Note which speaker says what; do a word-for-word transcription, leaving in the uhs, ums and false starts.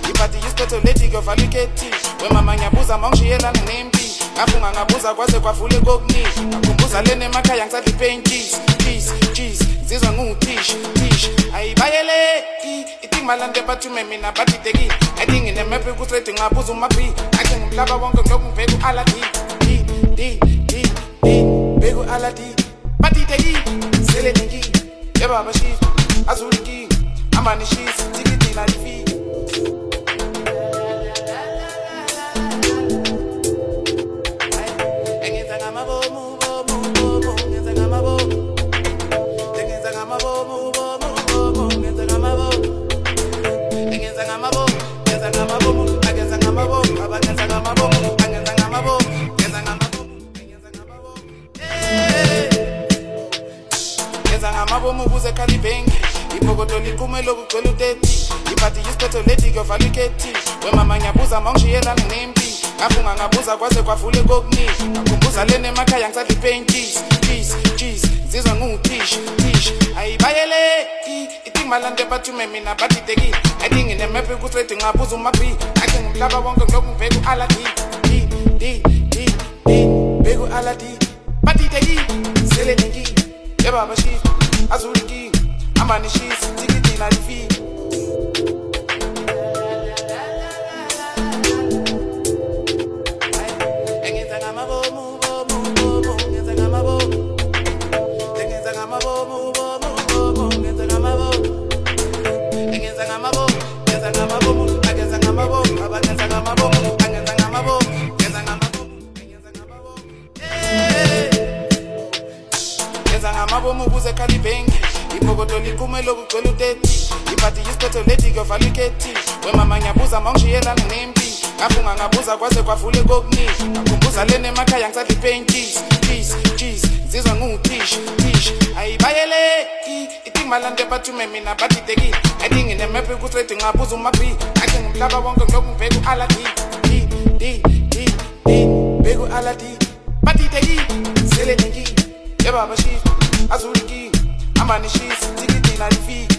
Speaker 1: iphathi yisiphetho yovaluketi wemama ngiyabuza mangishiyelana nempi ngafunga ngabuza kwaze kwavule kokuningi ngakhumbuza lena emakhaya ngisadla ipaintisi cheese cheese zizwa nguthishi thishi ayibayeleki itingmalande bathume mina batidekile atingi nemepe kutrade ngabuza umaphi athi ngumhlaba wonke ngilokhu ngibheka u-aladi di di di di bheka u-aladi batidekile sele nenkile yebaba shift azulikingi amani shift tikidina lifiki Ngamabomu kuze kalibengi ipokoto likume lokugcwele uteti iphathi yisiphetho yovaluketi wemama ngiyabuza mangishiyelana nempi ngafunga ngabuza kwaze kwavule kokuningi ngakhumbuza lena emakhaya ngisadla ipaintisi cheese cheese zizwa nguthishi thishi ayibayeleki itingmalande bathume mina batidekile atingi nemepe kutrade ngabuza umaphi athi ngumhlaba wonke ngilokhu ngibheka u-aladi di di di di bheka u-aladi batidekile sele nenkile yebaba shift azulikingi amani shift tikidina lifiki ngamabomu kuze kalibengi ipokoto likume lokugcwele uteti iphathi yisiphetho yovaluketi wemama ngiyabuza mangishiyelana nempi ngafunga ngabuza kwaze kwavule kokuningi ngakhumbuza lena emakhaya ngisadla ipaintisi cheese cheese zizwa nguthishi thishi ayibayeleki itingmalande bathume mina batidekile atingi nemepe kutrade ngabuza umaphi athi ngumhlaba wonke ngilokhu ngibheka u-aladi di di di di bheka u-aladi batidekile sele nenkile yebaba shift azulikingi amani shift tikidina lifiki